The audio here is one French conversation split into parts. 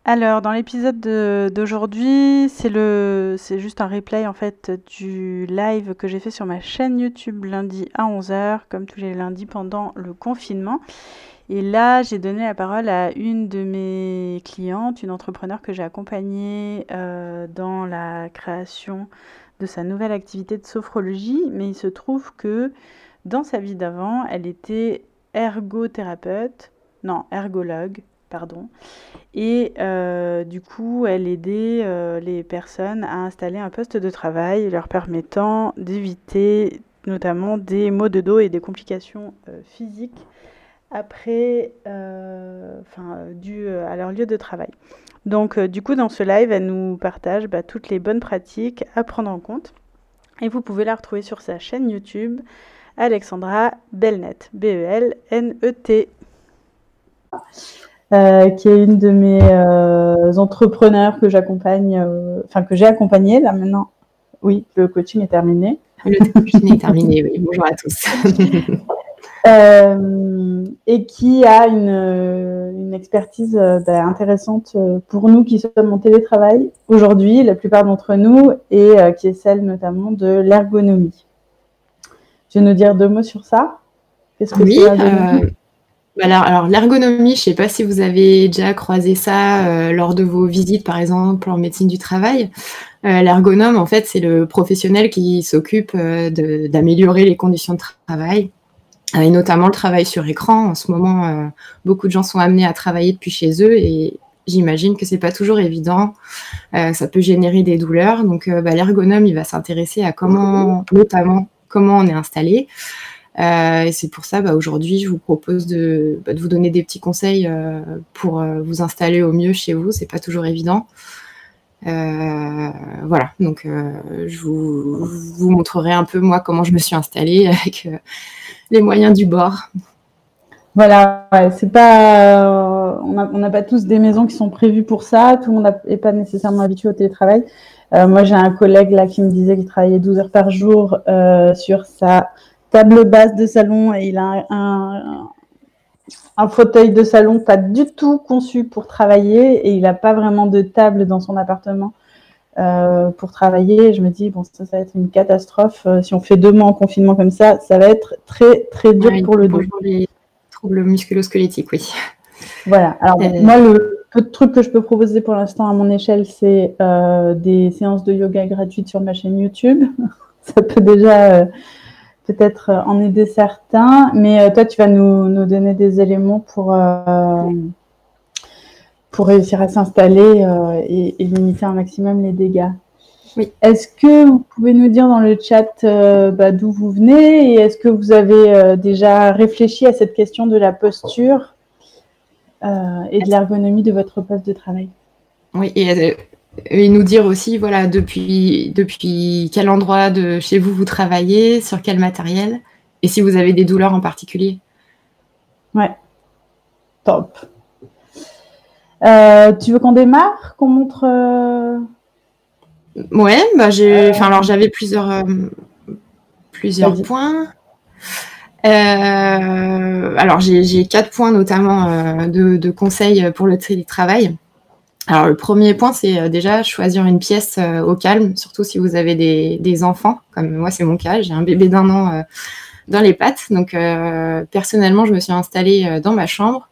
Alors, dans l'épisode d'aujourd'hui, c'est juste un replay en fait du live que j'ai fait sur ma chaîne YouTube lundi à 11 h, comme tous les lundis pendant le confinement. Et là, j'ai donné la parole à une de mes clientes, une entrepreneure que j'ai accompagnée dans la création de sa nouvelle activité de sophrologie. Mais il se trouve que dans sa vie d'avant, elle était ergothérapeute, non, ergologue, pardon. Et du coup, elle aidait les personnes à installer un poste de travail, leur permettant d'éviter notamment des maux de dos et des complications physiques après, dues à leur lieu de travail. Donc, du coup, dans ce live, elle nous partage toutes les bonnes pratiques à prendre en compte. Et vous pouvez la retrouver sur sa chaîne YouTube, Alexandra Belnet, Belnet. Qui est une de mes entrepreneurs que j'accompagne, que j'ai accompagné là maintenant. Oui, le coaching est terminé. Le coaching est terminé, oui. Bonjour à tous. Et qui a une expertise intéressante pour nous qui sommes en télétravail aujourd'hui, la plupart d'entre nous, et qui est celle notamment de l'ergonomie. Tu veux nous dire 2 mots sur ça? Qu'est-ce que c'est l'ergonomie? Alors, l'ergonomie, je ne sais pas si vous avez déjà croisé ça lors de vos visites, par exemple, en médecine du travail. L'ergonome, en fait, c'est le professionnel qui s'occupe d'améliorer les conditions de travail, et notamment le travail sur écran. En ce moment, beaucoup de gens sont amenés à travailler depuis chez eux et j'imagine que ce n'est pas toujours évident. Ça peut générer des douleurs. Donc, l'ergonome, il va s'intéresser à notamment comment on est installé. Et c'est pour ça, aujourd'hui, je vous propose de vous donner des petits conseils pour vous installer au mieux chez vous. C'est pas toujours évident. Voilà, donc je vous montrerai un peu moi comment je me suis installée avec les moyens du bord. Voilà, ouais, c'est pas, on n'a pas tous des maisons qui sont prévues pour ça. Tout le monde n'est pas nécessairement habitué au télétravail. Moi, j'ai un collègue là qui me disait qu'il travaillait 12 heures par jour sur sa table basse de salon et il a un fauteuil de salon pas du tout conçu pour travailler et il n'a pas vraiment de table dans son appartement pour travailler. Je me dis, bon, ça va être une catastrophe. Si on fait 2 mois en confinement comme ça, ça va être très, très dur pour le dos. Pour les troubles musculo-squelettiques, oui. Voilà. Alors, moi, le peu de trucs que je peux proposer pour l'instant à mon échelle, c'est des séances de yoga gratuites sur ma chaîne YouTube. Ça peut déjà peut-être en aider certains. Mais toi, tu vas nous donner des éléments pour réussir à s'installer et limiter un maximum les dégâts. Oui. Est-ce que vous pouvez nous dire dans le chat d'où vous venez et est-ce que vous avez déjà réfléchi à cette question de la posture et de l'ergonomie de votre poste de travail? Oui, et nous dire aussi, voilà, depuis quel endroit de chez vous vous travaillez, sur quel matériel, et si vous avez des douleurs en particulier. Ouais, top. Tu veux qu'on démarre, qu'on montre Ouais, j'avais plusieurs points. Alors j'ai 4 points notamment de conseils pour le télétravail. Alors le premier point, c'est déjà choisir une pièce au calme, surtout si vous avez des enfants, comme moi c'est mon cas, j'ai un bébé d'1 an dans les pattes. Donc personnellement, je me suis installée dans ma chambre.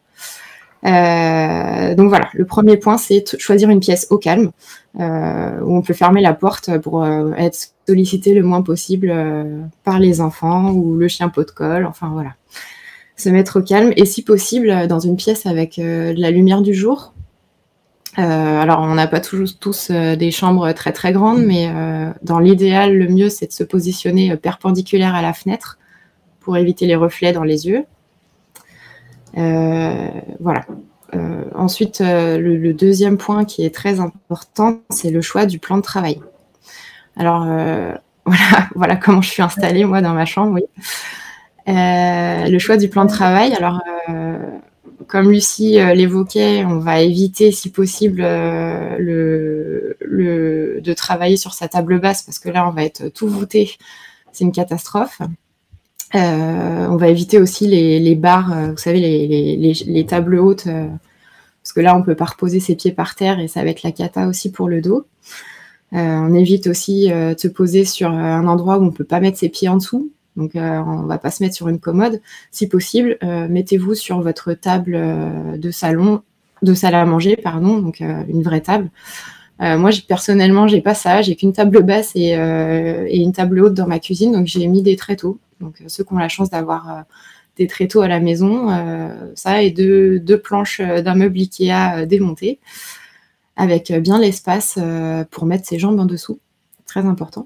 Donc voilà, le premier point, c'est choisir une pièce au calme, où on peut fermer la porte pour être sollicité le moins possible par les enfants ou le chien pot de colle, enfin voilà. Se mettre au calme et si possible dans une pièce avec de la lumière du jour. Alors on n'a pas tous des chambres très très grandes, mais dans l'idéal, le mieux c'est de se positionner perpendiculaire à la fenêtre pour éviter les reflets dans les yeux. Voilà. Ensuite, le deuxième point qui est très important, c'est le choix du plan de travail. Alors, voilà comment je suis installée, moi, dans ma chambre, oui. Le choix du plan de travail, alors, comme Lucie l'évoquait, on va éviter, si possible, de travailler sur sa table basse, parce que là, on va être tout voûté. C'est une catastrophe. On va éviter aussi les barres, vous savez, les tables hautes, parce parce que là, on ne peut pas reposer ses pieds par terre et ça va être la cata aussi pour le dos. On évite aussi de se poser sur un endroit où on ne peut pas mettre ses pieds en dessous. Donc, on ne va pas se mettre sur une commode. Si possible, mettez-vous sur votre table de salle à manger, pardon, donc une vraie table. Moi, personnellement, j'ai pas ça. J'ai qu'une table basse et une table haute dans ma cuisine, donc j'ai mis des tréteaux. Donc, ceux qui ont la chance d'avoir des tréteaux à la maison, ça et deux planches d'un meuble Ikea démontées, avec bien l'espace pour mettre ses jambes en dessous. Très important.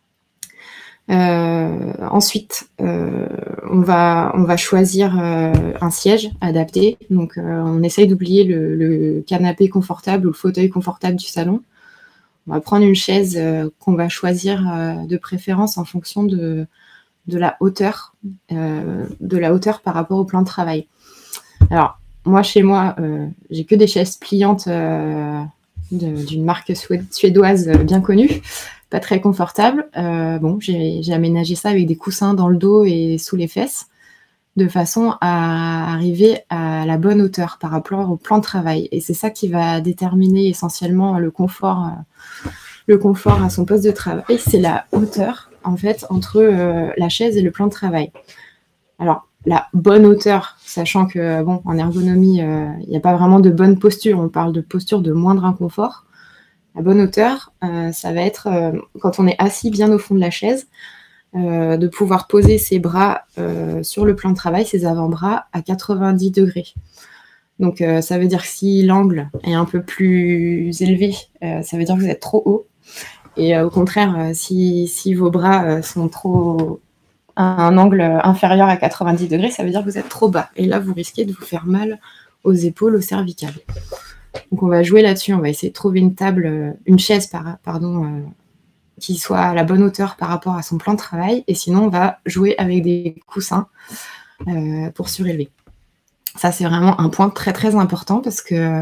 Ensuite, on va choisir un siège adapté. Donc, on essaye d'oublier le canapé confortable ou le fauteuil confortable du salon. On va prendre une chaise qu'on va choisir de préférence en fonction de la hauteur par rapport au plan de travail. Alors, moi, chez moi, j'ai que des chaises pliantes d'une marque suédoise bien connue, pas très confortable. Bon, j'ai aménagé ça avec des coussins dans le dos et sous les fesses, de façon à arriver à la bonne hauteur par rapport au plan de travail. Et c'est ça qui va déterminer essentiellement le confort à son poste de travail, c'est la hauteur, en fait, entre la chaise et le plan de travail. Alors, la bonne hauteur, sachant que, bon, en ergonomie, il n'y a pas vraiment de bonne posture, on parle de posture de moindre inconfort. La bonne hauteur, ça va être, quand on est assis bien au fond de la chaise, de pouvoir poser ses bras sur le plan de travail, ses avant-bras, à 90 degrés. Donc, ça veut dire que si l'angle est un peu plus élevé, ça veut dire que vous êtes trop haut. Et au contraire, si vos bras sont trop à un angle inférieur à 90 degrés, ça veut dire que vous êtes trop bas. Et là, vous risquez de vous faire mal aux épaules, aux cervicales. Donc, on va jouer là-dessus. On va essayer de trouver une chaise, qui soit à la bonne hauteur par rapport à son plan de travail. Et sinon, on va jouer avec des coussins pour surélever. Ça, c'est vraiment un point très, très important parce que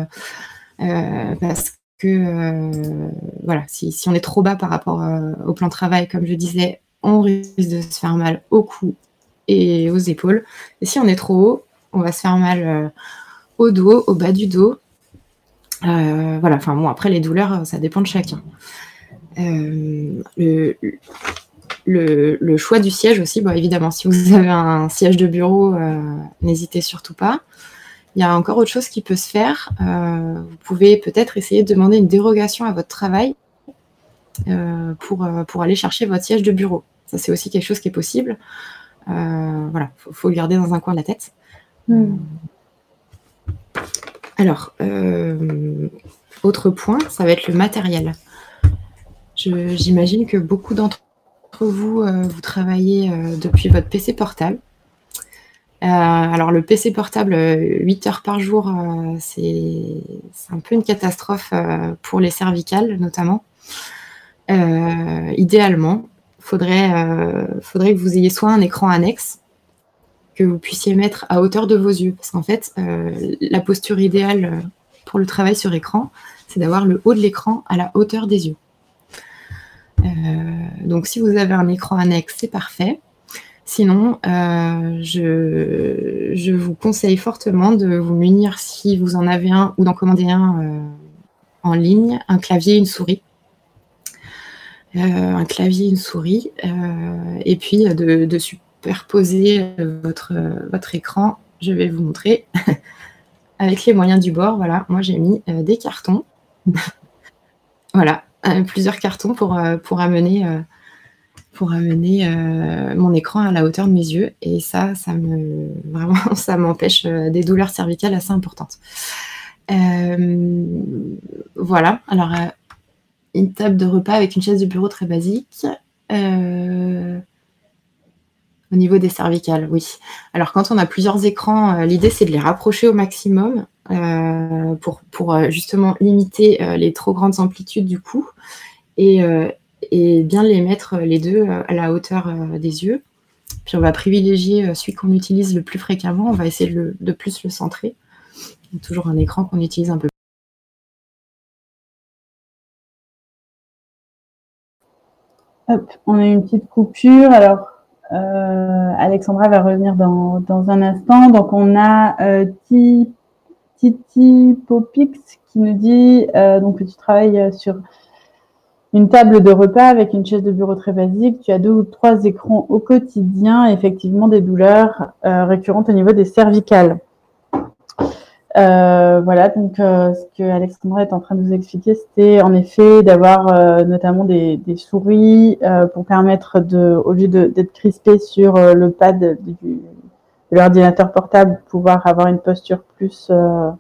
voilà, si on est trop bas par rapport au plan de travail, comme je disais, on risque de se faire mal au cou et aux épaules. Et si on est trop haut, on va se faire mal au dos, au bas du dos. Voilà, enfin bon, après les douleurs, ça dépend de chacun. Le choix du siège aussi, bon, évidemment, si vous avez un siège de bureau, n'hésitez surtout pas. Il y a encore autre chose qui peut se faire. Vous pouvez peut-être essayer de demander une dérogation à votre travail pour aller chercher votre siège de bureau. Ça, c'est aussi quelque chose qui est possible. Voilà, faut le garder dans un coin de la tête. Alors, autre point, ça va être le matériel. J'imagine que beaucoup d'entre vous, vous travaillez depuis votre PC portable. Alors, le PC portable, 8 heures par jour, c'est un peu une catastrophe pour les cervicales, notamment. Idéalement, faudrait que vous ayez soit un écran annexe que vous puissiez mettre à hauteur de vos yeux. Parce qu'en fait, la posture idéale pour le travail sur écran, c'est d'avoir le haut de l'écran à la hauteur des yeux. Donc, si vous avez un écran annexe, c'est parfait. Sinon, je vous conseille fortement de vous munir, si vous en avez un, ou d'en commander un en ligne, un clavier et une souris. Et puis de superposer votre écran. Je vais vous montrer avec les moyens du bord. Voilà, moi j'ai mis des cartons. Voilà, plusieurs cartons pour amener mon écran à la hauteur de mes yeux. Et ça m'empêche des douleurs cervicales assez importantes. Voilà, alors une table de repas avec une chaise de bureau très basique. Au niveau des cervicales, oui. Alors, quand on a plusieurs écrans, l'idée, c'est de les rapprocher au maximum pour justement limiter les trop grandes amplitudes du coup et bien les mettre les deux à la hauteur des yeux. Puis, on va privilégier celui qu'on utilise le plus fréquemment. On va essayer de plus le centrer. Il y a toujours un écran qu'on utilise un peu. Hop, on a une petite coupure. Alors, Alexandra va revenir dans un instant. Donc, on a Titi Popix qui nous dit donc que tu travailles sur une table de repas avec une chaise de bureau très basique. Tu as 2 ou 3 écrans au quotidien, effectivement des douleurs récurrentes au niveau des cervicales. Voilà, donc ce que Alexandra est en train de nous expliquer, c'était en effet d'avoir notamment des souris pour permettre au lieu d'être crispé sur le pad de l'ordinateur portable, pouvoir avoir une posture plus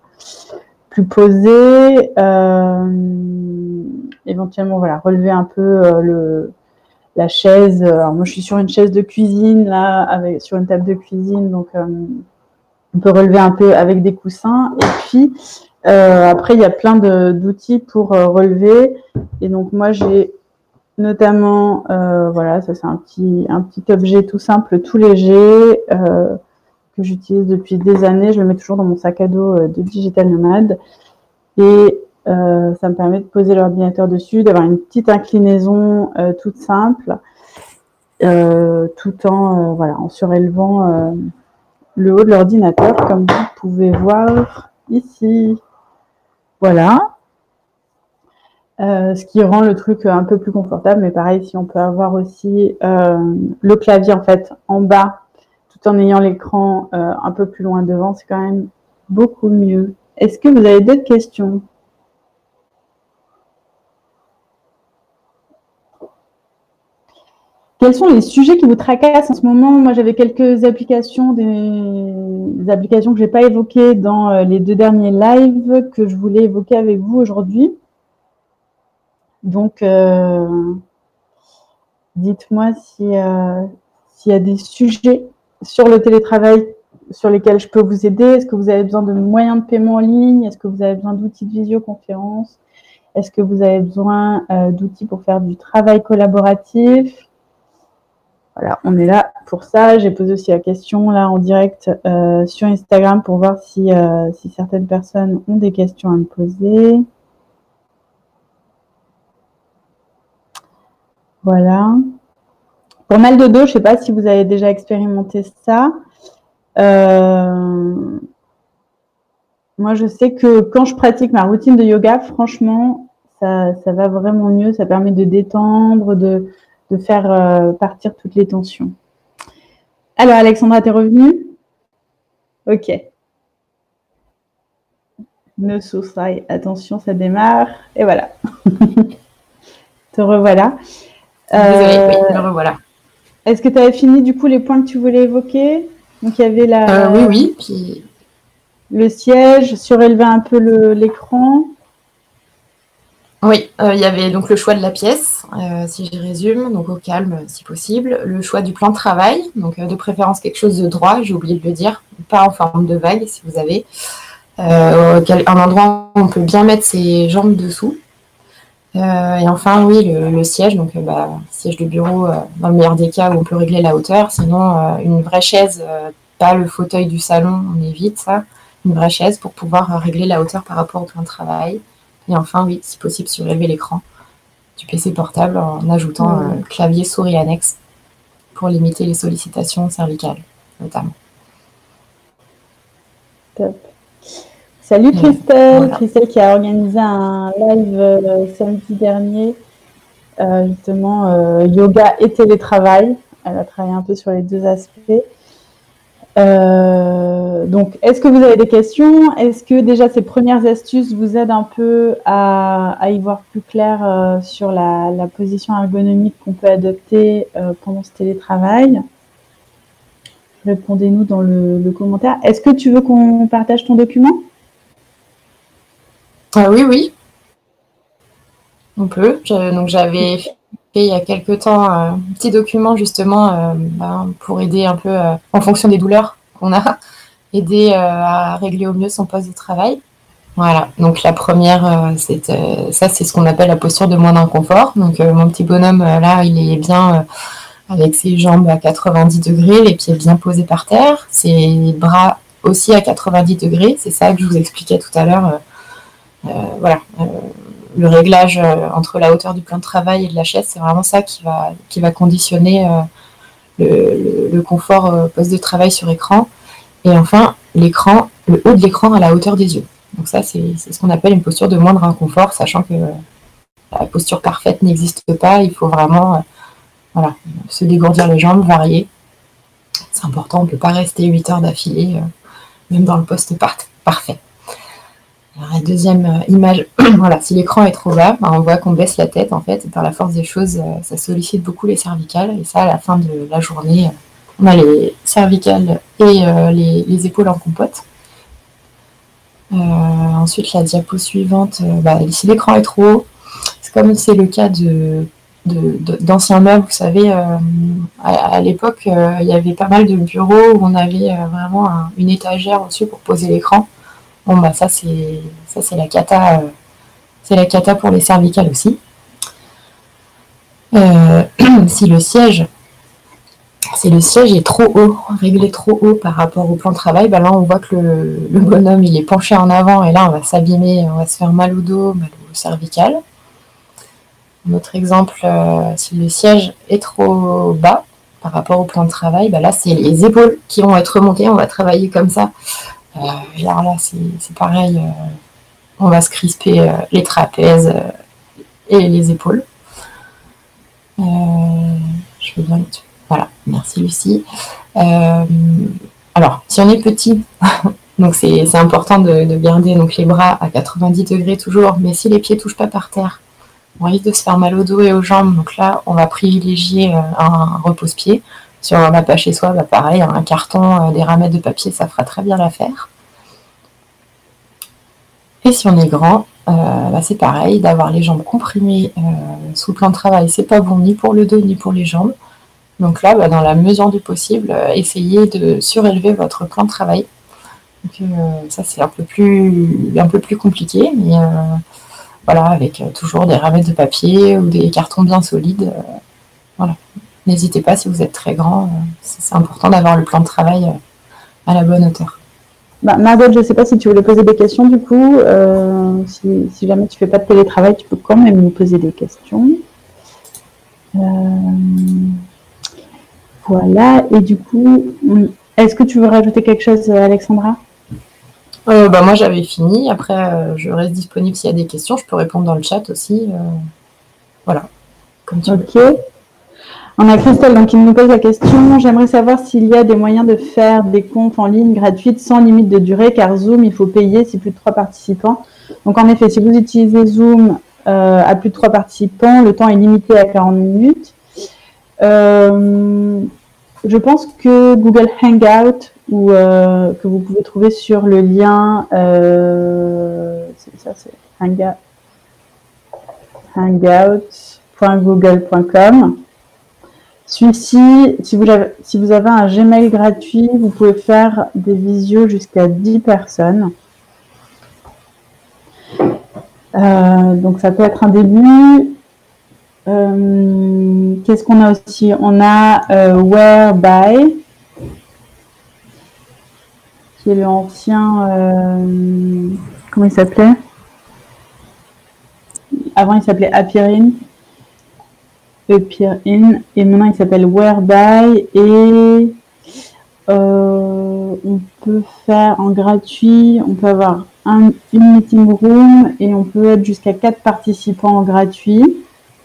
posée, éventuellement voilà, relever un peu la chaise. Alors moi je suis sur une chaise de cuisine là, sur une table de cuisine, donc on peut relever un peu avec des coussins. Et puis après, il y a plein d'outils pour relever. Et donc moi, j'ai notamment, voilà, ça c'est un petit objet tout simple, tout léger, que j'utilise depuis des années. Je le mets toujours dans mon sac à dos de Digital Nomade. Et ça me permet de poser l'ordinateur dessus, d'avoir une petite inclinaison toute simple, tout en surélevant le haut de l'ordinateur, comme vous pouvez voir ici. Voilà. Ce qui rend le truc un peu plus confortable, mais pareil, si on peut avoir aussi le clavier en fait en bas, tout en ayant l'écran un peu plus loin devant, c'est quand même beaucoup mieux. Est-ce que vous avez d'autres questions ? Quels sont les sujets qui vous tracassent en ce moment ? Moi, j'avais quelques applications, des applications que je n'ai pas évoquées dans les 2 derniers lives que je voulais évoquer avec vous aujourd'hui. Donc, dites-moi s'il y a des sujets sur le télétravail sur lesquels je peux vous aider. Est-ce que vous avez besoin de moyens de paiement en ligne ? Est-ce que vous avez besoin d'outils de visioconférence ? Est-ce que vous avez besoin d'outils pour faire du travail collaboratif ? Voilà, on est là pour ça. J'ai posé aussi la question là en direct sur Instagram pour voir si certaines personnes ont des questions à me poser. Voilà. Pour mal de dos, je ne sais pas si vous avez déjà expérimenté ça. Moi, je sais que quand je pratique ma routine de yoga, franchement, ça va vraiment mieux. Ça permet de détendre, de faire partir toutes les tensions. Alors, Alexandra, t'es revenue ? Ok. No suicide. Attention, ça démarre. Et voilà. Te revoilà. Désolée, oui, me revoilà. Est-ce que tu avais fini du coup les points que tu voulais évoquer ? Donc, il y avait oui. Puis... le siège, surélever un peu l'écran. Oui, il y avait donc le choix de la pièce, si je résume, donc au calme si possible. Le choix du plan de travail, donc de préférence quelque chose de droit, j'ai oublié de le dire, pas en forme de vague si vous avez. Un endroit où on peut bien mettre ses jambes dessous. Et enfin, oui, le siège, donc siège de bureau, dans le meilleur des cas où on peut régler la hauteur. Sinon, une vraie chaise, pas le fauteuil du salon, on évite ça. Une vraie chaise pour pouvoir régler la hauteur par rapport au plan de travail. Et enfin, oui, si possible, surélever l'écran du PC portable en ajoutant un clavier souris annexe pour limiter les sollicitations cervicales, notamment. Top. Salut Christelle, Voilà. Christelle qui a organisé un live samedi dernier, justement yoga et télétravail. Elle a travaillé un peu sur les 2 aspects. Donc, est-ce que vous avez des questions ? Est-ce que déjà ces premières astuces vous aident un peu à y voir plus clair sur la position ergonomique qu'on peut adopter pendant ce télétravail ? Répondez-nous dans le commentaire. Est-ce que tu veux qu'on partage ton document ? Oui. On peut. Donc j'avais fait il y a quelques temps un petit document justement pour aider un peu en fonction des douleurs qu'on a, aider à régler au mieux son poste de travail. Voilà, donc la première, c'est ce qu'on appelle la posture de moins d'inconfort. Donc mon petit bonhomme, là, il est bien avec ses jambes à 90 degrés, les pieds bien posés par terre, ses bras aussi à 90 degrés. C'est ça que je vous expliquais tout à l'heure. Voilà, le réglage entre la hauteur du plan de travail et de la chaise, c'est vraiment ça qui va conditionner le confort poste de travail sur écran. Et enfin, l'écran, le haut de l'écran à la hauteur des yeux. Donc ça, c'est ce qu'on appelle une posture de moindre inconfort, sachant que la posture parfaite n'existe pas. Il faut vraiment se dégourdir les jambes, varier. C'est important, on ne peut pas rester 8 heures d'affilée, même dans le poste parfait. Alors, la deuxième image, voilà, si l'écran est trop bas, on voit qu'on baisse la tête en fait, et par la force des choses, ça sollicite beaucoup les cervicales, et ça, à la fin de la journée, on a les cervicales et les épaules en compote. Ensuite, la diapo suivante, si l'écran est trop haut, c'est comme c'est le cas d'anciens meubles, vous savez, à l'époque, il y avait pas mal de bureaux où on avait vraiment une étagère au-dessus pour poser l'écran. Bon, ça c'est la cata, c'est la cata pour les cervicales aussi. Si le siège est trop haut, réglé trop haut par rapport au plan de travail, là on voit que le bonhomme il est penché en avant et là on va s'abîmer, on va se faire mal au dos, mal au cervical. Un autre exemple, si le siège est trop bas par rapport au plan de travail, là c'est les épaules qui vont être remontées, on va travailler comme ça. Alors là c'est pareil, on va se crisper les trapèzes et les épaules. Je veux bien là-dessus. Voilà, merci Lucie. Alors, si on est petit, donc c'est important de garder donc, les bras à 90 degrés toujours, mais si les pieds ne touchent pas par terre, on risque de se faire mal au dos et aux jambes. Donc là, on va privilégier un repose-pied. Si on n'en a pas chez soi, pareil, un carton, des ramettes de papier, ça fera très bien l'affaire. Et si on est grand, c'est pareil, d'avoir les jambes comprimées sous le plan de travail, c'est pas bon ni pour le dos ni pour les jambes. Donc là, dans la mesure du possible, essayez de surélever votre plan de travail. Donc, ça c'est un peu plus compliqué, mais avec toujours des ramettes de papier ou des cartons bien solides. N'hésitez pas si vous êtes très grand, c'est important d'avoir le plan de travail à la bonne hauteur. Margot, je ne sais pas si tu voulais poser des questions du coup. Si jamais tu ne fais pas de télétravail, tu peux quand même nous poser des questions. Voilà, et du coup, est-ce que tu veux rajouter quelque chose, Alexandra ? Moi j'avais fini, après je reste disponible s'il y a des questions, je peux répondre dans le chat aussi. Comme tu veux. On a Christelle qui nous pose la question. J'aimerais savoir s'il y a des moyens de faire des confs en ligne gratuites sans limite de durée, car Zoom, il faut payer si plus de 3 participants. Donc en effet, si vous utilisez Zoom à plus de 3 participants, le temps est limité à 40 minutes. Je pense que Google Hangout, que vous pouvez trouver sur le lien, c'est hangout.google.com. Celui-ci, si vous avez un Gmail gratuit, vous pouvez faire des visios jusqu'à 10 personnes. Donc ça peut être un début. Qu'est-ce qu'on a aussi ? On a Whereby, qui est l'ancien... comment il s'appelait ? Avant, il s'appelait Appearin, et maintenant, il s'appelle Whereby, et on peut faire en gratuit, on peut avoir une meeting room, et on peut être jusqu'à 4 participants en gratuit.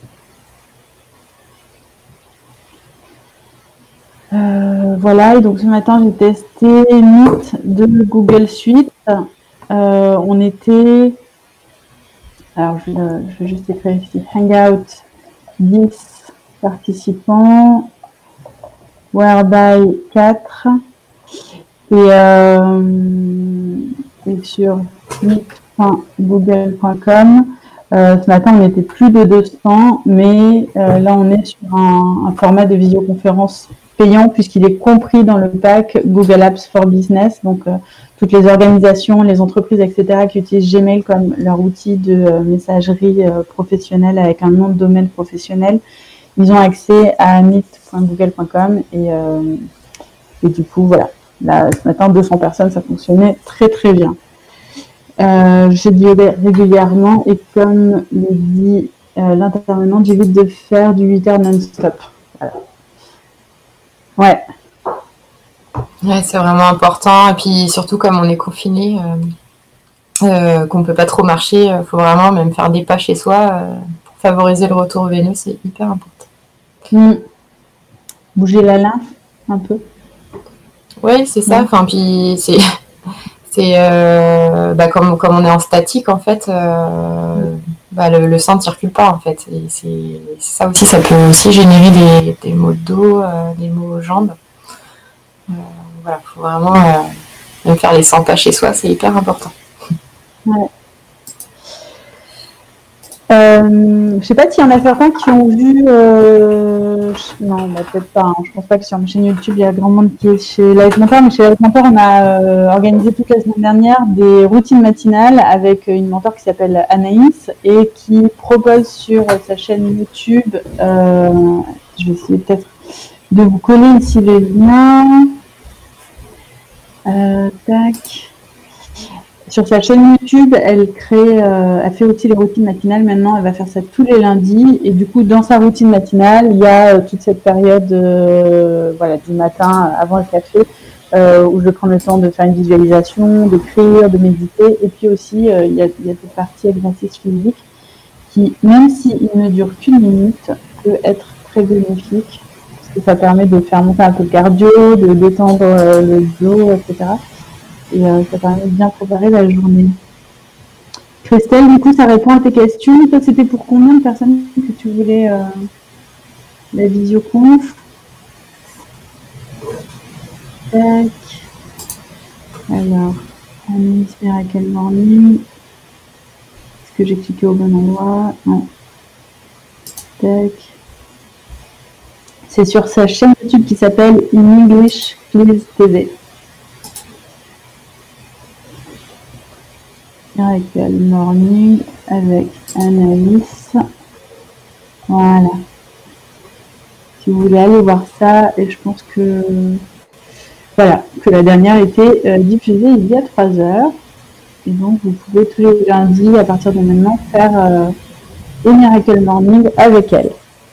Voilà, et donc ce matin j'ai testé Meet de Google Suite. On était, alors je vais juste écrire ici, Hangout 10 participants, Whereby 4, et sur meet.google.com. Ce matin, on était plus de 200, mais là, on est sur un format de visioconférence payant puisqu'il est compris dans le pack Google Apps for Business. Donc, toutes les organisations, les entreprises, etc., qui utilisent Gmail comme leur outil de messagerie professionnelle avec un nom de domaine professionnel, ils ont accès à meet.google.com et du coup, voilà. Là, ce matin, 200 personnes, ça fonctionnait très, très bien. Je dis régulièrement et comme le dit l'intervenant, j'évite de faire du 8 heures non-stop. Voilà. Ouais. Ouais, c'est vraiment important. Et puis surtout, comme on est confiné, qu'on ne peut pas trop marcher, il faut vraiment même faire des pas chez soi pour favoriser le retour veineux, c'est hyper important. Bouger la lymphe un peu. Oui, c'est ça. Enfin, puis c'est comme on est en statique, en fait, le sang ne circule pas, en fait. Et c'est ça aussi, ça peut aussi générer des maux de dos, des maux aux jambes. Voilà, faut vraiment même faire les 100 pas chez soi, c'est hyper important. Ouais. Je sais pas s'il y en a certains qui ont vu. Non, peut-être pas. Hein. Je pense pas que sur ma chaîne YouTube, il y a grand monde qui est chez Live Mentor. Mais chez Live Mentor, on a organisé toute la semaine dernière des routines matinales avec une mentor qui s'appelle Anaïs et qui propose sur sa chaîne YouTube. Je vais essayer peut-être de vous coller ici les liens. Tac. Sur sa chaîne YouTube, elle fait aussi les routines matinales maintenant. Elle va faire ça tous les lundis. Et du coup, dans sa routine matinale, il y a toute cette période du matin avant le café où je prends le temps de faire une visualisation, d'écrire, de méditer. Et puis aussi, il y a cette partie exercice physique qui, même s'il ne dure qu'une minute, peut être très bénéfique. Parce que ça permet de faire monter un peu le cardio, de détendre le dos, etc. Et ça permet de bien préparer la journée. Christelle, du coup, ça répond à tes questions. Toi, c'était pour combien de personnes que tu voulais la visioconf? Tac. Alors, Anis Miracle Morning. Est-ce que j'ai cliqué au bon endroit? Non. Tac. C'est sur sa chaîne YouTube qui s'appelle In English Please TV. Miracle Morning avec Anaïs. Voilà. Si vous voulez aller voir ça, et je pense que la dernière était diffusée il y a 3 heures. Et donc vous pouvez tous les lundis à partir de maintenant faire le Miracle Morning avec elle.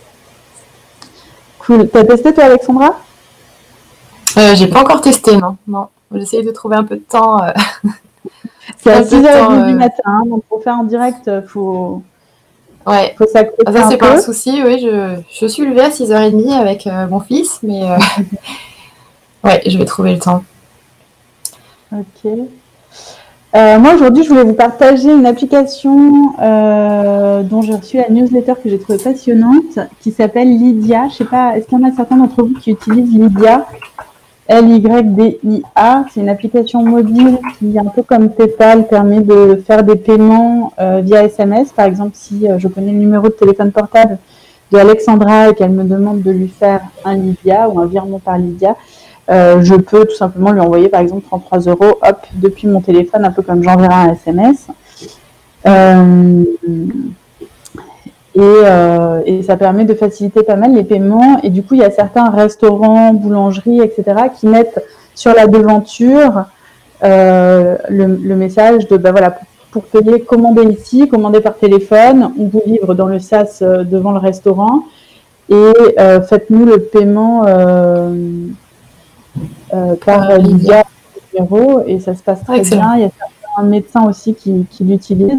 Cool. T'as testé toi, Alexandra? J'ai pas encore testé, non. J'essaye de trouver un peu de temps. C'est à 6h30 du matin, donc pour faire en direct, faut s'accrocher ça, c'est pas un souci, oui. Je suis levée à 6h30 avec mon fils, mais je vais trouver le temps. Ok. Moi, aujourd'hui, je voulais vous partager une application dont j'ai reçu la newsletter que j'ai trouvée passionnante, qui s'appelle Lydia. Je sais pas, est-ce qu'il y en a certains d'entre vous qui utilisent Lydia? Lydia. C'est une application mobile qui, un peu comme PayPal, permet de faire des paiements via SMS. Par exemple, si je connais le numéro de téléphone portable de Alexandra et qu'elle me demande de lui faire un Lydia ou un virement par Lydia, je peux tout simplement lui envoyer par exemple 33 €, hop, depuis mon téléphone, un peu comme j'enverrai un SMS. Et ça permet de faciliter pas mal les paiements. Et du coup, il y a certains restaurants, boulangeries, etc., qui mettent sur la devanture le message de pour payer, commandez ici, commandez par téléphone, on vous livre dans le sas devant le restaurant et faites-nous le paiement par Lydia numéro, et ça se passe très bien. Il y a certains médecins aussi qui l'utilisent.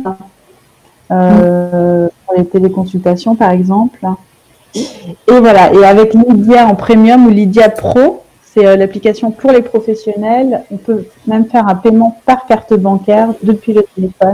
Pour les téléconsultations par exemple. Et voilà, et avec Lydia en premium ou Lydia Pro, c'est l'application pour les professionnels. On peut même faire un paiement par carte bancaire depuis le téléphone.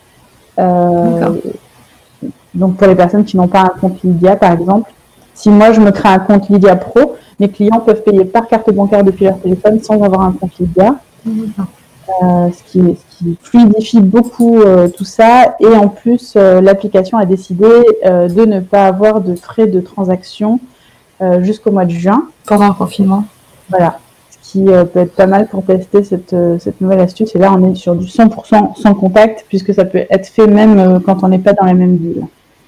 Donc pour les personnes qui n'ont pas un compte Lydia par exemple, si moi je me crée un compte Lydia Pro, mes clients peuvent payer par carte bancaire depuis leur téléphone sans avoir un compte Lydia. Ce qui fluidifie beaucoup tout ça. Et en plus, l'application a décidé de ne pas avoir de frais de transaction jusqu'au mois de juin. Pendant le confinement. Voilà. Ce qui peut être pas mal pour tester cette nouvelle astuce. Et là, on est sur du 100% sans contact, puisque ça peut être fait même quand on n'est pas dans la même ville.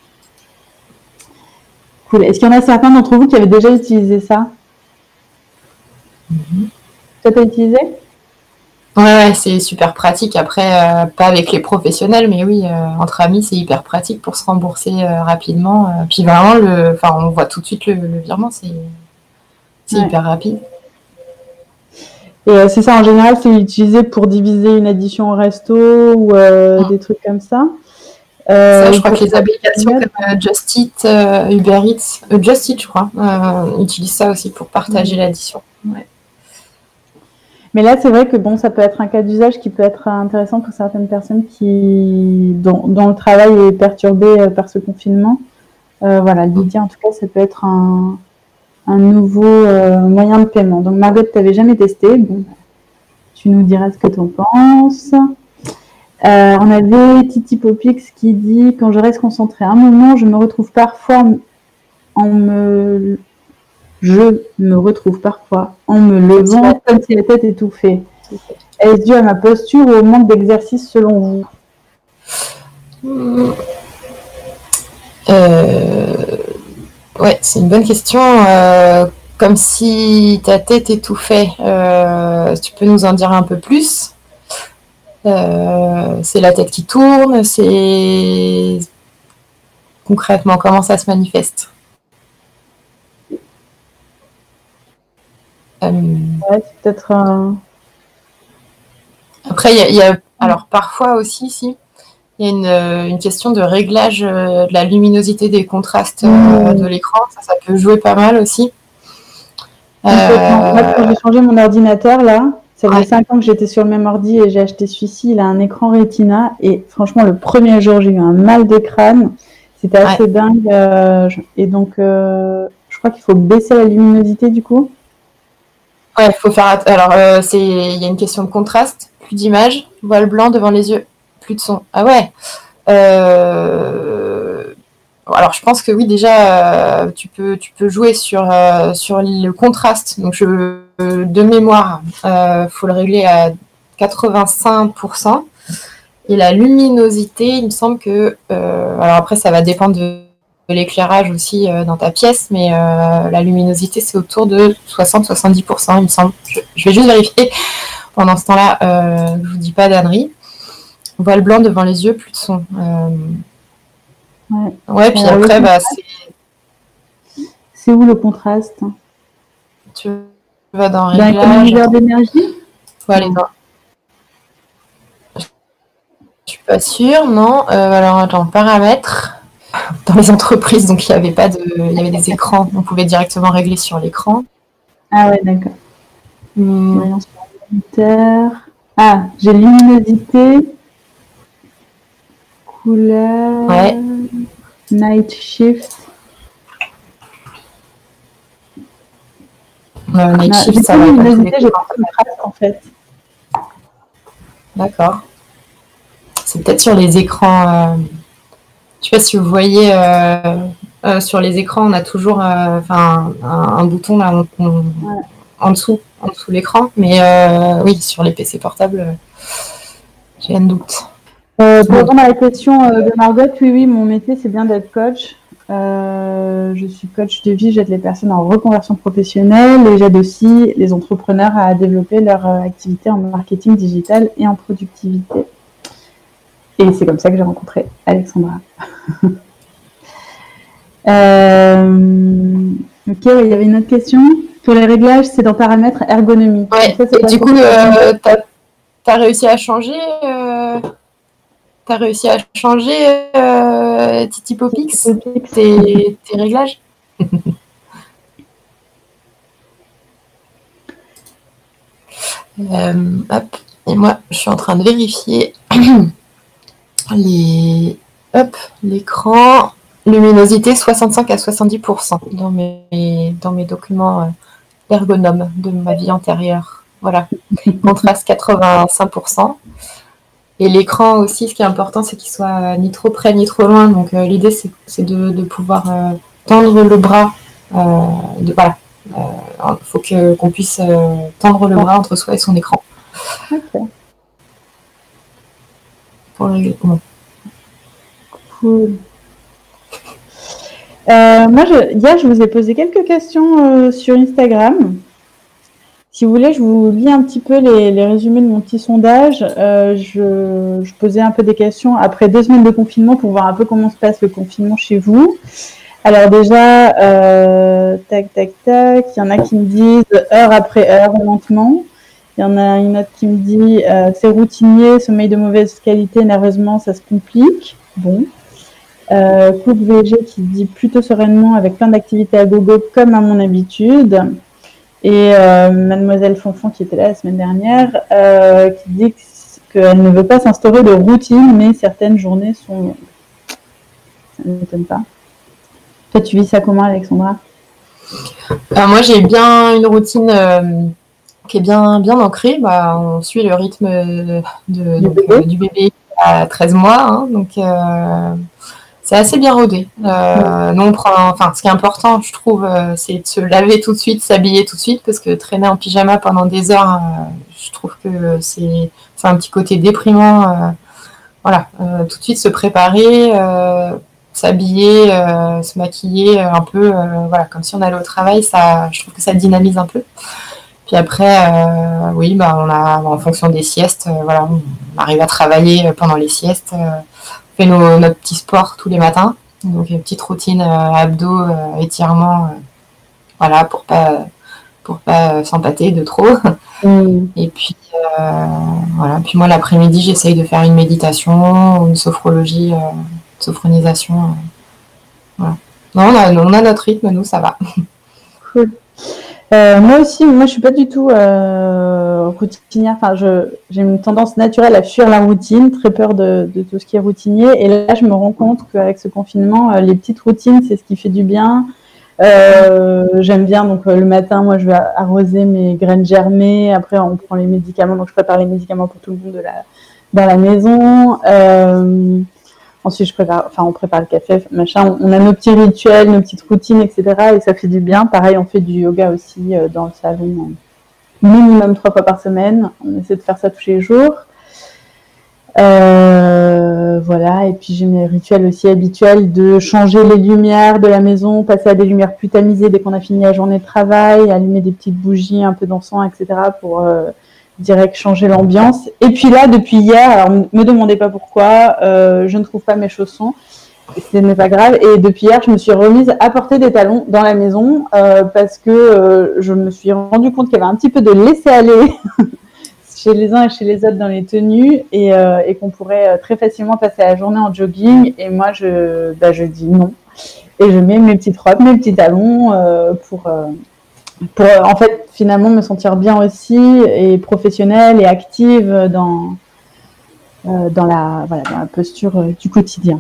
Cool. Est-ce qu'il y en a certains d'entre vous qui avaient déjà utilisé ça? Toi, t'as utilisé? Ouais, c'est super pratique. Après, pas avec les professionnels, mais oui, entre amis, c'est hyper pratique pour se rembourser rapidement. Puis vraiment, on voit tout de suite le virement, c'est hyper rapide. Et c'est ça, en général, c'est utilisé pour diviser une addition au resto ou des trucs comme ça. Ça, je Ou crois pour que les faire des applications cagnottes. comme Just Eat, Uber Eats, Just Eat, je crois, utilisent ça aussi pour partager l'addition. Ouais. Mais là, c'est vrai que bon, ça peut être un cas d'usage qui peut être intéressant pour certaines personnes dont le travail est perturbé par ce confinement. Voilà, l'idée, en tout cas, ça peut être un nouveau moyen de paiement. Donc, Margot, tu n'avais jamais testé. Bon, tu nous diras ce que tu en penses. On avait Titi Popix qui dit « Quand je reste concentrée un moment, je me retrouve parfois en me levant comme si la tête étouffait. Est-ce dû à ma posture ou au manque d'exercice selon vous ?» Ouais, c'est une bonne question. Comme si ta tête étouffait, tu peux nous en dire un peu plus? C'est la tête qui tourne, c'est concrètement comment ça se manifeste? Ouais, c'est peut-être un... Après, alors parfois aussi, il y a une question de réglage de la luminosité des contrastes de l'écran. Ça peut jouer pas mal aussi. Moi, quand j'ai changé mon ordinateur, là, ça faisait 5 ans que j'étais sur le même ordi et j'ai acheté celui-ci. Il a un écran Retina et franchement, le premier jour, j'ai eu un mal de crâne. C'était assez dingue. Et donc, je crois qu'il faut baisser la luminosité du coup. Ouais, il faut faire. Alors, il y a une question de contraste, plus d'image, voile blanc devant les yeux, plus de son. Ah ouais. Alors, je pense que oui, déjà, tu peux jouer sur le contraste. Donc, de mémoire, faut le régler à 85%. Et la luminosité, il me semble que. Alors après, ça va dépendre de l'éclairage aussi dans ta pièce, mais la luminosité, c'est autour de 60-70%, il me semble. Je vais juste vérifier pendant ce temps-là, je vous dis pas d'ânerie. Voile blanc devant les yeux, plus de son. Ouais, puis après, c'est où le contraste? Tu vas dans réglage. Dans l'économiseur d'énergie? Faut aller dans... Je suis pas sûre, non. Alors, attends, paramètres. Dans les entreprises, donc il y avait des écrans, on pouvait directement régler sur l'écran. Ah ouais, d'accord. Voyance paramètres. Ah, j'ai luminosité, couleur, night shift. Night shift, ça va. Luminosité, j'ai pas de contraste en fait. D'accord. C'est peut-être sur les écrans. Je ne sais pas si vous voyez sur les écrans, on a toujours un bouton là en dessous de l'écran. Mais oui, sur les PC portables, j'ai un doute. Pour répondre à la question de Margot, oui, mon métier, c'est bien d'être coach. Je suis coach de vie, j'aide les personnes en reconversion professionnelle et j'aide aussi les entrepreneurs à développer leur activité en marketing digital et en productivité. Et c'est comme ça que j'ai rencontré Alexandra. Ok, il y avait une autre question. Pour les réglages, c'est dans paramètres ergonomie. Ouais, ça, et du coup, t'as réussi à changer Titi Popix, tes réglages? Hop, et moi, je suis en train de vérifier l'écran, luminosité 65 à 70% dans mes documents ergonomes de ma vie antérieure. Voilà, contraste 85%. Et l'écran aussi, ce qui est important, c'est qu'il soit ni trop près ni trop loin. Donc l'idée, c'est de pouvoir tendre le bras. Voilà, il faut qu'on puisse tendre le bras entre soi et son écran. Ok. Pour régler. Bon. Cool. Moi, hier, je vous ai posé quelques questions sur Instagram. Si vous voulez, je vous lis un petit peu les résumés de mon petit sondage. Je posais un peu des questions après 2 semaines de confinement pour voir un peu comment se passe le confinement chez vous. Alors déjà, tac, tac, tac, il y en a qui me disent heure après heure, lentement. Il y en a une autre qui me dit c'est routinier, sommeil de mauvaise qualité, nerveusement, ça se complique. Bon. Couple VG qui dit plutôt sereinement avec plein d'activités à gogo comme à mon habitude. Et Mademoiselle Fonfon qui était là la semaine dernière qui dit qu'elle ne veut pas s'instaurer de routine, mais certaines journées sont longues. Ça ne m'étonne pas. Toi, tu vis ça comment, Alexandra? Moi, j'ai bien une routine qui est bien ancrée. On suit le rythme du bébé à 13 mois. Hein, donc, c'est assez bien rodé. Nous, ce qui est important, je trouve, c'est de se laver tout de suite, s'habiller tout de suite, parce que traîner en pyjama pendant des heures, je trouve que c'est un petit côté déprimant. Tout de suite se préparer, s'habiller, se maquiller un peu, comme si on allait au travail. Je trouve que ça dynamise un peu. Puis après, on a, en fonction des siestes, on arrive à travailler pendant les siestes. On fait notre petit sport tous les matins. Donc une petite routine abdos, étirements, pour pas s'empâter de trop. Et puis Puis moi l'après-midi, j'essaye de faire une méditation, une sophrologie, sophronisation. Voilà. Non, on a notre rythme, nous, ça va. Cool. Moi aussi, je suis pas du tout routinière. Enfin, j'ai une tendance naturelle à fuir la routine, très peur de tout ce qui est routinier. Et là, je me rends compte qu'avec ce confinement, les petites routines, c'est ce qui fait du bien. J'aime bien, donc le matin, moi, je vais arroser mes graines germées. Après, on prend les médicaments, donc je prépare les médicaments pour tout le monde dans la maison. Ensuite, on prépare le café, machin. On a nos petits rituels, nos petites routines, etc. Et ça fait du bien. Pareil, on fait du yoga aussi dans le salon, minimum 3 fois par semaine. On essaie de faire ça tous les jours. Voilà. Et puis j'ai mes rituels aussi habituels de changer les lumières de la maison, passer à des lumières plus tamisées dès qu'on a fini la journée de travail, allumer des petites bougies, un peu d'encens, etc. pour direct changer l'ambiance. Et puis là, depuis hier, alors me demandez pas pourquoi, je ne trouve pas mes chaussons, ce n'est pas grave. Et depuis hier, je me suis remise à porter des talons dans la maison parce que je me suis rendu compte qu'il y avait un petit peu de laisser-aller chez les uns et chez les autres dans les tenues et qu'on pourrait très facilement passer la journée en jogging. Et moi, je dis non. Et je mets mes petites robes, mes petits talons pour en fait finalement me sentir bien aussi et professionnelle et active dans la posture du quotidien.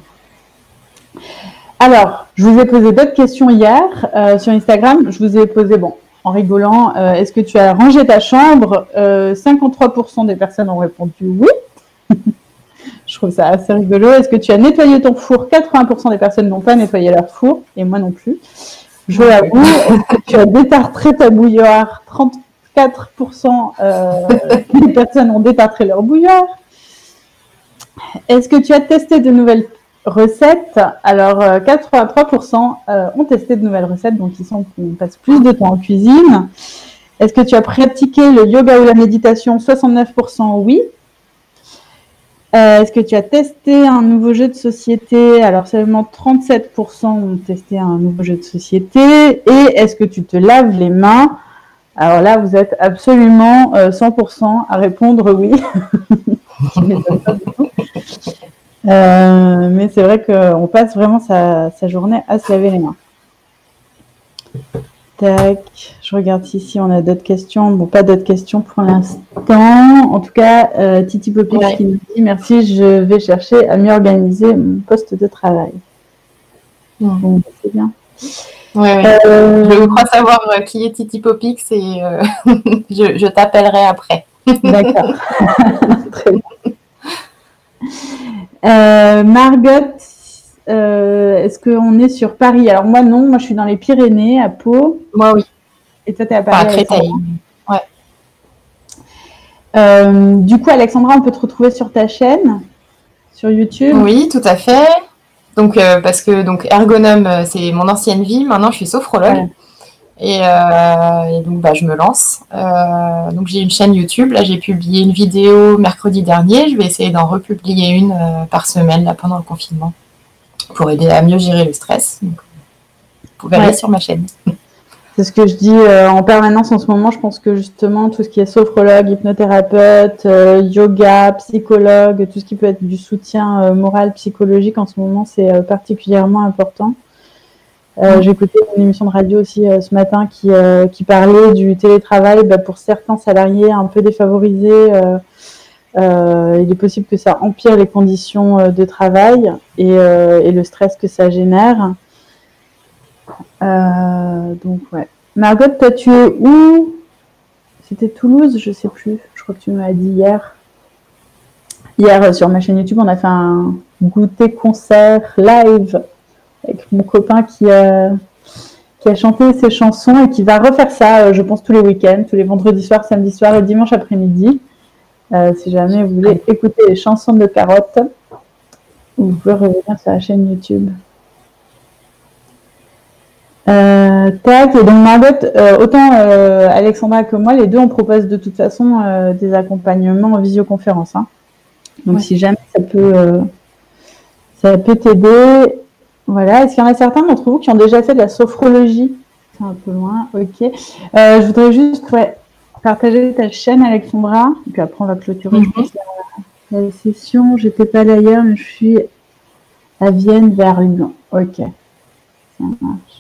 Alors, je vous ai posé d'autres questions hier sur Instagram. Je vous ai posé, en rigolant, est-ce que tu as rangé ta chambre 53% des personnes ont répondu oui. Je trouve ça assez rigolo. Est-ce que tu as nettoyé ton four? 80% des personnes n'ont pas nettoyé leur four, et moi non plus. Je l'avoue. Est-ce que tu as détartré ta bouilloire? 34% des personnes ont détartré leur bouilloire. Est-ce que tu as testé de nouvelles recettes? Alors, 83% ont testé de nouvelles recettes, donc on passe plus de temps en cuisine. Est-ce que tu as pratiqué le yoga ou la méditation? 69% oui. Est-ce que tu as testé un nouveau jeu de société? Alors, seulement 37% ont testé un nouveau jeu de société. Et est-ce que tu te laves les mains? Alors là, vous êtes absolument 100% à répondre oui. Je ne m'étonne pas du tout. Mais c'est vrai qu'on passe vraiment sa journée à se laver les mains. Tac, je regarde si on a d'autres questions. Bon, pas d'autres questions pour l'instant. En tout cas, Titi Popix qui nous dit merci, je vais chercher à mieux organiser mon poste de travail. Bon, c'est bien. Je crois savoir qui est Titi Popix et je t'appellerai après. D'accord. Très bien. Margot, est-ce qu'on est sur Paris? Alors moi non, moi je suis dans les Pyrénées, à Pau. Moi oui. Et toi t'es à Paris? À Créteil. Ouais. Du coup Alexandra, on peut te retrouver sur ta chaîne, sur YouTube? Oui, tout à fait. Donc parce que Ergonome, c'est mon ancienne vie. Maintenant je suis sophrologue. Ouais. Et donc je me lance. Donc j'ai une chaîne YouTube. Là j'ai publié une vidéo mercredi dernier. Je vais essayer d'en republier une par semaine là pendant le confinement pour aider à mieux gérer le stress. Donc, vous pouvez aller sur ma chaîne. C'est ce que je dis en permanence en ce moment. Je pense que justement, tout ce qui est sophrologue, hypnothérapeute, yoga, psychologue, tout ce qui peut être du soutien moral, psychologique en ce moment, c'est particulièrement important. J'ai écouté une émission de radio aussi ce matin qui parlait du télétravail pour certains salariés un peu défavorisés. Il est possible que ça empire les conditions de travail et le stress que ça génère. Donc ouais. Margot, toi tu es où? C'était Toulouse, je sais plus. Je crois que tu m'as dit hier. Hier sur ma chaîne YouTube, on a fait un goûter concert live avec mon copain qui a chanté ses chansons et qui va refaire ça, je pense, tous les week-ends, tous les vendredis soirs, samedi soir et dimanche après-midi. Si jamais vous voulez écouter les chansons de Carotte, vous pouvez revenir sur la chaîne YouTube. Tac, et donc Margot, autant Alexandra que moi, les deux, on propose de toute façon des accompagnements en visioconférence. Hein. Donc si jamais ça peut t'aider. Voilà. Est-ce qu'il y en a certains d'entre vous qui ont déjà fait de la sophrologie? C'est un peu loin, ok. Je voudrais juste partager ta chaîne, Alexandra, et puis après on va clôturer je pense, la session. J'étais pas là hier, mais je suis à Vienne vers Lyon. Ok, ça marche.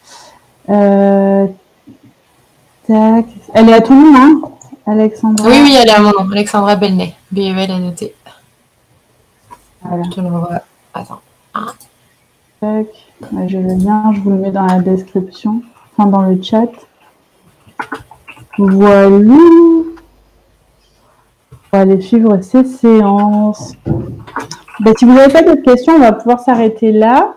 Tac. Elle est à ton nom, hein, Alexandra? Oui, elle est à mon nom, Alexandra Belnay. BEL à noter. Voilà. Je te l'envoie. Attends. Tac. J'ai le lien, je vous le mets dans la description, enfin dans le chat. Voilà. On va aller suivre ces séances. Si vous n'avez pas d'autres questions, on va pouvoir s'arrêter là.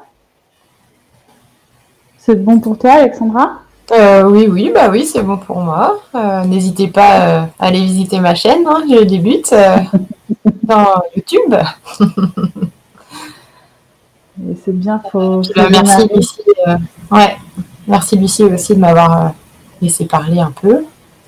C'est bon pour toi, Alexandra? Oui, c'est bon pour moi. N'hésitez pas à aller visiter ma chaîne. Hein, je débute dans YouTube. Et c'est bien, merci Lucie. Merci Lucie aussi de m'avoir laissé parler un peu.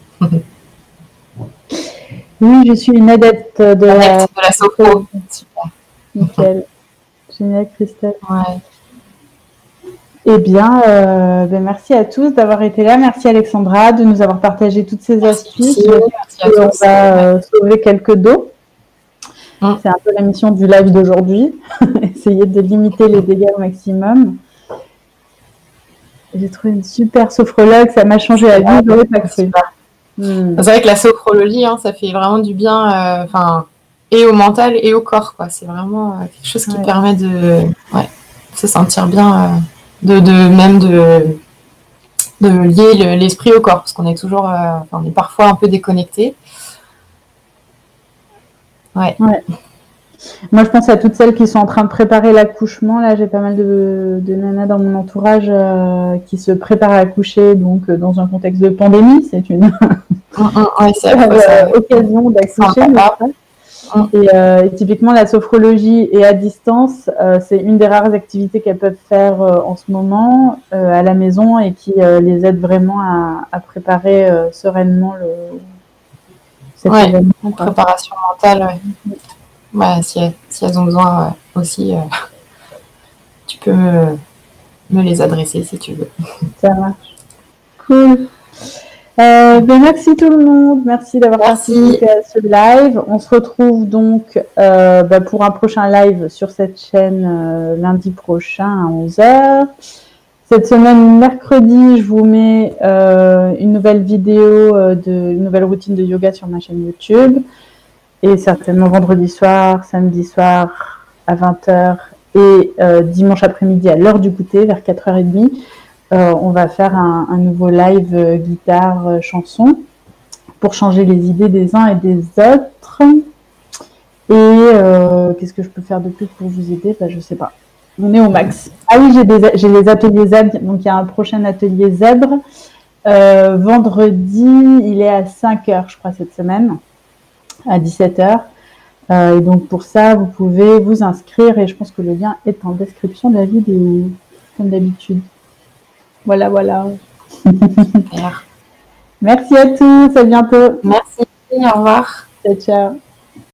Oui, je suis une adepte de la sophro. Super. Nickel. Génial, Christelle. Ouais. Eh bien, merci à tous d'avoir été là. Merci Alexandra de nous avoir partagé toutes ces astuces. On va sauver quelques dos. C'est un peu la mission du live d'aujourd'hui. Essayer de limiter les dégâts au maximum. J'ai trouvé une super sophrologue. Ça m'a changé la vie. Je n'aurais pas cru. C'est vrai que la sophrologie, ça fait vraiment du bien, et au mental et au corps, quoi. C'est vraiment quelque chose qui permet de se sentir bien. De lier l'esprit au corps, parce qu'on est toujours, on est parfois un peu déconnecté. Ouais. Moi, je pense à toutes celles qui sont en train de préparer l'accouchement. Là, j'ai pas mal de nanas dans mon entourage qui se préparent à accoucher, donc dans un contexte de pandémie. C'est une occasion d'accoucher. Et typiquement, la sophrologie et à distance, c'est une des rares activités qu'elles peuvent faire en ce moment à la maison et qui les aide vraiment à préparer sereinement cette événement. Préparation mentale, si elles ont besoin aussi, tu peux me les adresser si tu veux. Ça marche. Cool. Merci tout le monde, merci d'avoir participé à ce live. On se retrouve donc pour un prochain live sur cette chaîne lundi prochain à 11h. Cette semaine, mercredi, je vous mets une nouvelle vidéo une nouvelle routine de yoga sur ma chaîne YouTube. Et certainement vendredi soir, samedi soir à 20h et dimanche après-midi à l'heure du goûter vers 4h30. On va faire un nouveau live guitare chanson pour changer les idées des uns et des autres. Et qu'est-ce que je peux faire de plus pour vous aider? Je sais pas. On est au max. Ah oui, j'ai les ateliers zèbres. Donc il y a un prochain atelier zèbre. Vendredi, il est à 5h, je crois, cette semaine, à 17h. Et donc pour ça, vous pouvez vous inscrire et je pense que le lien est en description de la vidéo, comme d'habitude. Voilà. Merci à tous, à bientôt. Merci, au revoir. Ciao.